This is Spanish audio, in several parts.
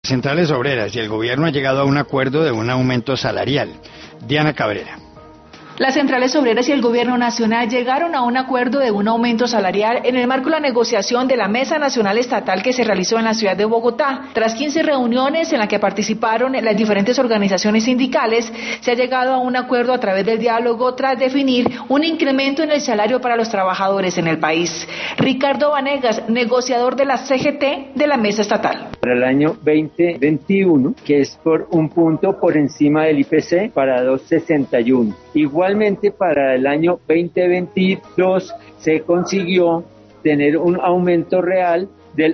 Centrales Obreras y el gobierno han llegado a un acuerdo de un aumento salarial. Diana Cabrera. Las centrales obreras y el gobierno nacional llegaron a un acuerdo de un aumento salarial en el marco de la negociación de la Mesa Nacional Estatal que se realizó en la ciudad de Bogotá. Tras 15 reuniones en las que participaron las diferentes organizaciones sindicales, se ha llegado a un acuerdo a través del diálogo tras definir un incremento en el salario para los trabajadores en el país. Ricardo Vanegas, negociador de la CGT de la Mesa Estatal. Para el año 2021, que es por un punto por encima del IPC para 2.61. Igualmente para el año 2022 se consiguió tener un aumento real del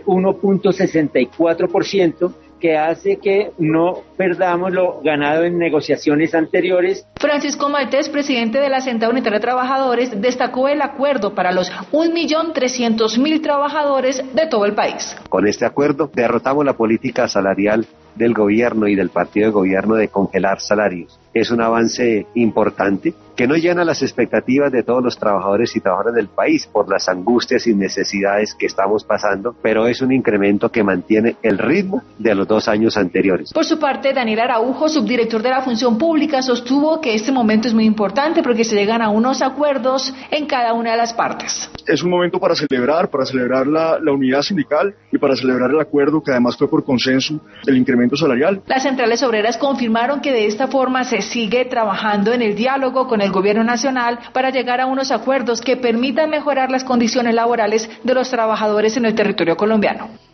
1.64%, que hace que no perdamos lo ganado en negociaciones anteriores. Francisco Maltés, presidente de la Central Unitaria de Trabajadores, destacó el acuerdo para los 1.300.000 trabajadores de todo el país. Con este acuerdo derrotamos la política salarial del gobierno y del partido de gobierno de congelar salarios. Es un avance importante que no llena las expectativas de todos los trabajadores y trabajadoras del país por las angustias y necesidades que estamos pasando, pero es un incremento que mantiene el ritmo de los 2 años anteriores. Por su parte, Daniel Araujo, subdirector de la Función Pública, sostuvo que este momento es muy importante porque se llegan a unos acuerdos en cada una de las partes. Es un momento para celebrar la unidad sindical y para celebrar el acuerdo que además fue por consenso del incremento salarial. Las centrales obreras confirmaron que de esta forma se sigue trabajando en el diálogo con el gobierno nacional para llegar a unos acuerdos que permitan mejorar las condiciones laborales de los trabajadores en el territorio colombiano.